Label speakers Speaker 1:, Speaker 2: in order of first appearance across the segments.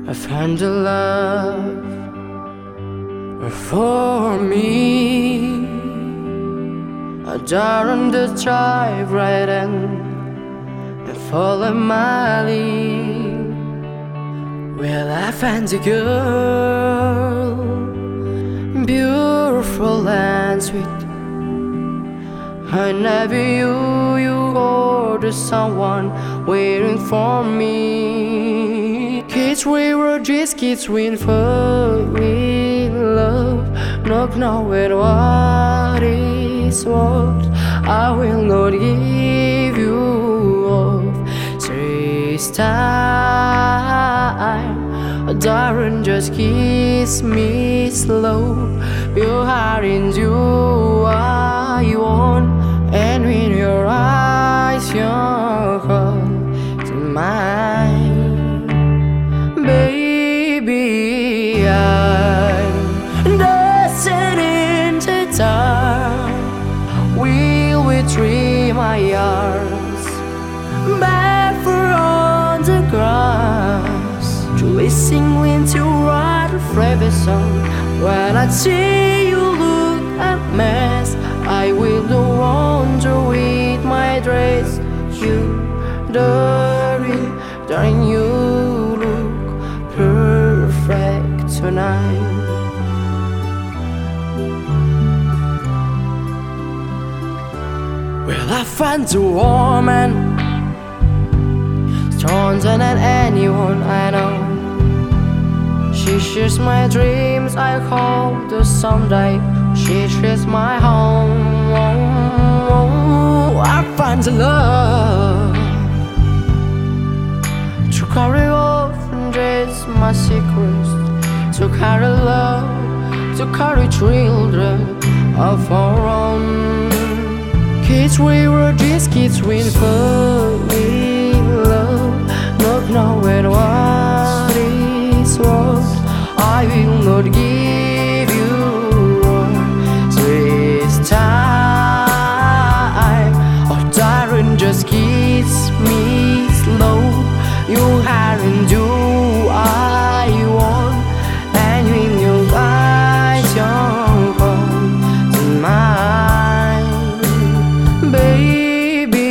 Speaker 1: I found a love for me. I dared to drive right in and follow my lead. Well, I found a girl, beautiful and sweet. I never knew you or there's someone waiting for me. Kids, we were just kids, we fall in love, not knowing what is what. I will not give you up this time. Darling, just kiss me slow. Your heart is you, I want. And when your eyes are close to mine, baby, I'm dancing in the dark. Will we dream my arms barefoot on the grass, to listen to write a favorite song. When I see you look a mess, I will go wander with my dress. You, darling, you look perfect tonight. Well, I found a woman stronger than anyone I know. She shares my dreams, I hope that someday she shares my home. I find the love to carry off and dress my secrets, to carry love, to carry children of our own. Kids, we were just kids, we fell in love, not knowing what is what. I will not give you this time. Oh, darling, just kiss me slow. You haven't do I want. And when your eyes are home to mine, baby,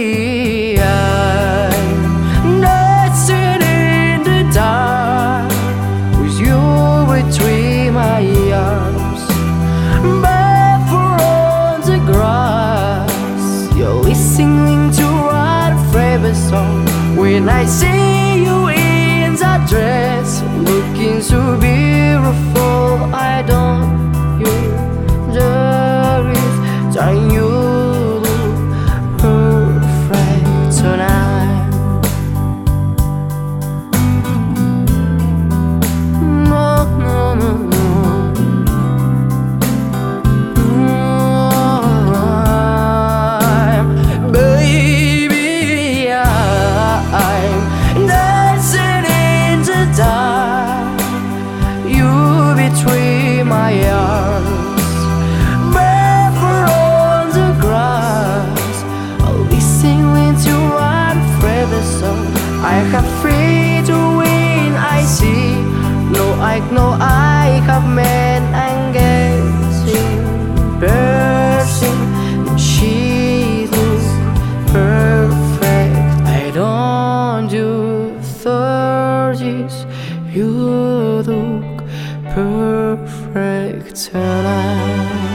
Speaker 1: I'm dancing in the dark with you between my arms, barefoot on the grass. You're listening to our favorite song. When I see you in that dress, looking so beautiful, I don't you just darling, you look perfect tonight. No, no, no, no. Baby, I'm dancing in the dark. You between my arms, barefoot on the grass, listening to our favorite song. I have free to win, I see. No, I know I have men engaging, person. She looks perfect. I don't do 30s. You look perfect tonight.